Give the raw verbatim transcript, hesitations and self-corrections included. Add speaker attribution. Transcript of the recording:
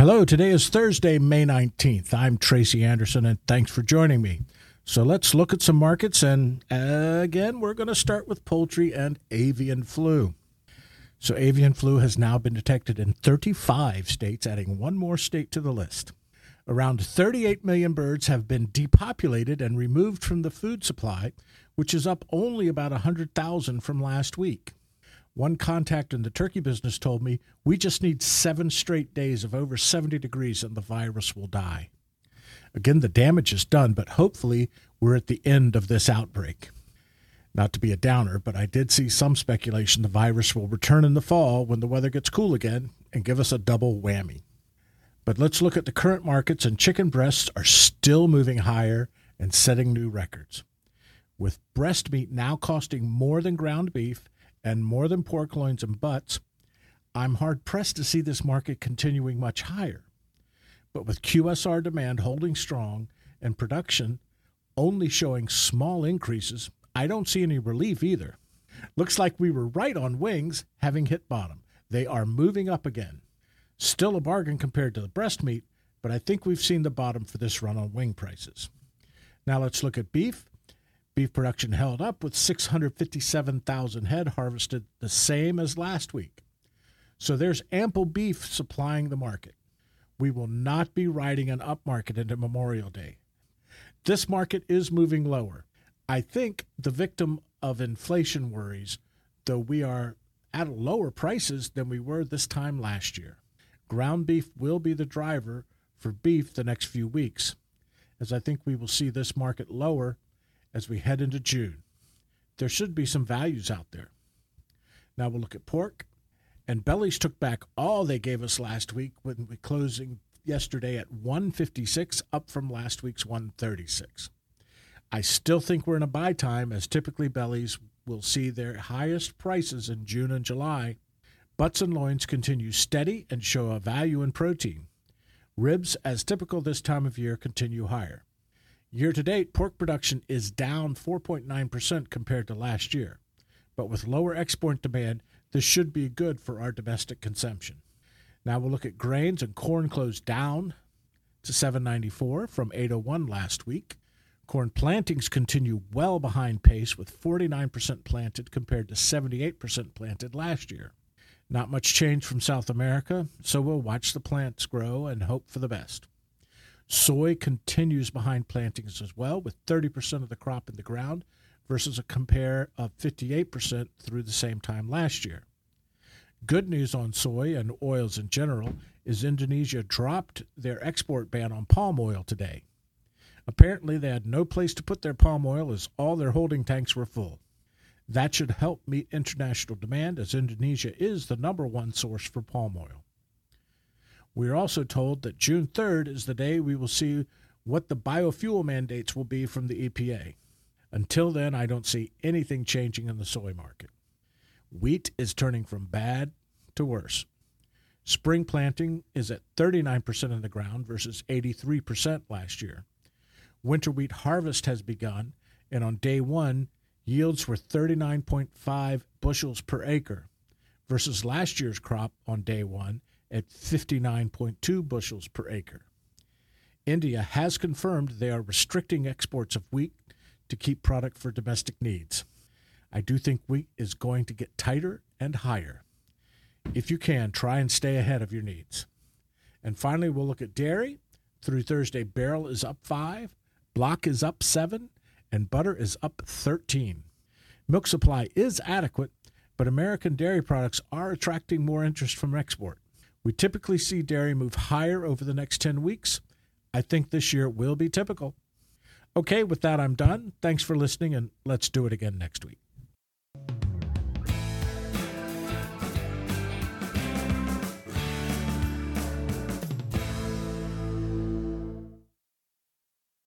Speaker 1: Hello, today is Thursday, May nineteenth. I'm Tracy Anderson, and thanks for joining me. So let's look at some markets, and uh, again, we're going to start with poultry and avian flu. So avian flu has now been detected in thirty-five states, adding one more state to the list. Around thirty-eight million birds have been depopulated and removed from the food supply, which is up only about one hundred thousand from last week. One contact in the turkey business told me, we just need seven straight days of over seventy degrees and the virus will die. Again, the damage is done, but hopefully we're at the end of this outbreak. Not to be a downer, but I did see some speculation the virus will return in the fall when the weather gets cool again and give us a double whammy. But let's look at the current markets, and chicken breasts are still moving higher and setting new records. With breast meat now costing more than ground beef and more than pork loins and butts, I'm hard-pressed to see this market continuing much higher. But with Q S R demand holding strong and production only showing small increases, I don't see any relief either. Looks like we were right on wings, having hit bottom. They are moving up again. Still a bargain compared to the breast meat, but I think we've seen the bottom for this run on wing prices. Now let's look at beef. Beef production held up with six hundred fifty-seven thousand head harvested, the same as last week. So there's ample beef supplying the market. We will not be riding an up market into Memorial Day. This market is moving lower. I think the victim of inflation worries, though we are at lower prices than we were this time last year. Ground beef will be the driver for beef the next few weeks, as I think we will see this market lower as we head into June. There should be some values out there. Now we'll look at pork, and bellies took back all they gave us last week when we closing yesterday at one fifty-six, up from last week's one thirty-six. I still think we're in a buy time, as typically bellies will see their highest prices in June and July. Butts and loins continue steady and show a value in protein. Ribs, as typical this time of year, continue higher. Year-to-date, pork production is down four point nine percent compared to last year. But with lower export demand, this should be good for our domestic consumption. Now we'll look at grains, and corn closed down to seven ninety-four from eight oh one last week. Corn plantings continue well behind pace, with forty-nine percent planted compared to seventy-eight percent planted last year. Not much change from South America, so we'll watch the plants grow and hope for the best. Soy continues behind plantings as well, with thirty percent of the crop in the ground versus a compare of fifty-eight percent through the same time last year. Good news on soy and oils in general is Indonesia dropped their export ban on palm oil today. Apparently, they had no place to put their palm oil as all their holding tanks were full. That should help meet international demand, as Indonesia is the number one source for palm oil. We are also told that June third is the day we will see what the biofuel mandates will be from the E P A. Until then, I don't see anything changing in the soy market. Wheat is turning from bad to worse. Spring planting is at thirty-nine percent in the ground versus eighty-three percent last year. Winter wheat harvest has begun, and on day one, yields were thirty-nine point five bushels per acre versus last year's crop on day one at fifty-nine point two bushels per acre. India has confirmed they are restricting exports of wheat to keep product for domestic needs. I do think wheat is going to get tighter and higher. If you can, try and stay ahead of your needs. And finally, we'll look at dairy. Through Thursday, barrel is up five, block is up seven, and butter is up thirteen. Milk supply is adequate, but American dairy products are attracting more interest from export. We typically see dairy move higher over the next ten weeks. I think this year will be typical. Okay, with that, I'm done. Thanks for listening, and let's do it again next week.